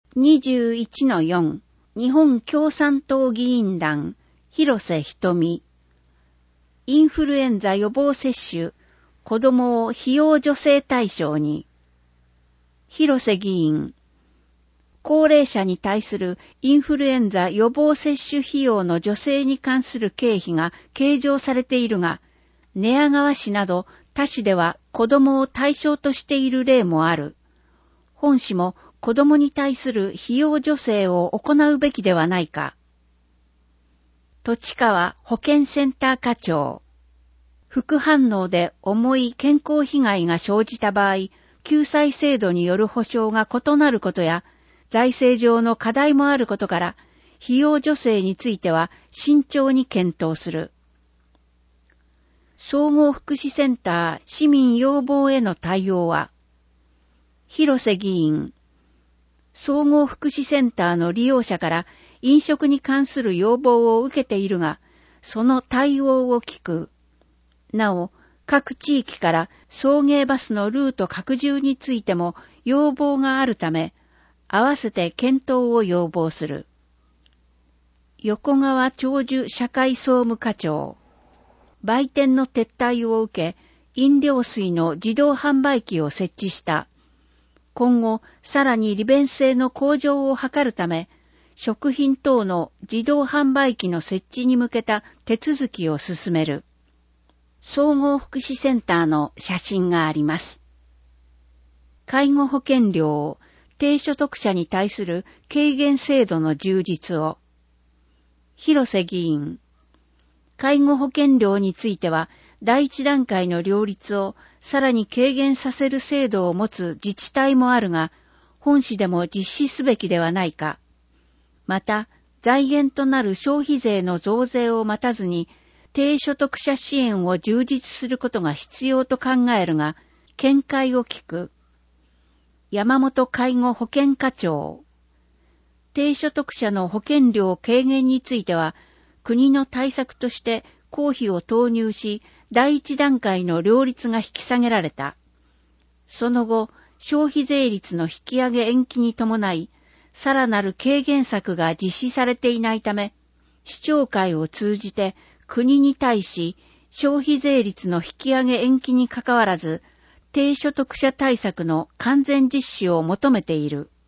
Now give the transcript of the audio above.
21-4 日本共産党議員団広瀬瞳インフルエンザ予防接種子どもを費用助成対象に広瀬議員高齢者に対するインフルエンザ予防接種費用の助成に関する経費が計上されているが、寝屋川市など他市では子どもを対象としている例もある。本市も子どもに対する費用助成を行うべきではないか。土地川保健センター課長。副反応で重い健康被害が生じた場合、救済制度による保障が異なることや、財政上の課題もあることから、費用助成については慎重に検討する。総合福祉センター市民要望への対応は、広瀬議員、総合福祉センターの利用者から飲食に関する要望を受けているが、その対応を聞く。なお、各地域から送迎バスのルート拡充についても要望があるため、合わせて検討を要望する。横川長寿社会総務課長。売店の撤退を受け、飲料水の自動販売機を設置した。今後、さらに利便性の向上を図るため、食品等の自動販売機の設置に向けた手続きを進める。総合福祉センターの写真があります。介護保険料、低所得者に対する軽減制度の充実を。広瀬議員。介護保険料については、第一段階の両立をさらに軽減させる制度を持つ自治体もあるが、本市でも実施すべきではないか。また、財源となる消費税の増税を待たずに、低所得者支援を充実することが必要と考えるが、見解を聞く。山本介護保険課長。低所得者の保険料軽減については、国の対策として公費を投入し、第一段階の両立が引き下げられた。その後、消費税率の引き上げ延期に伴い、さらなる軽減策が実施されていないため、市長会を通じて国に対し、消費税率の引き上げ延期にかかわらず、低所得者対策の完全実施を求めている。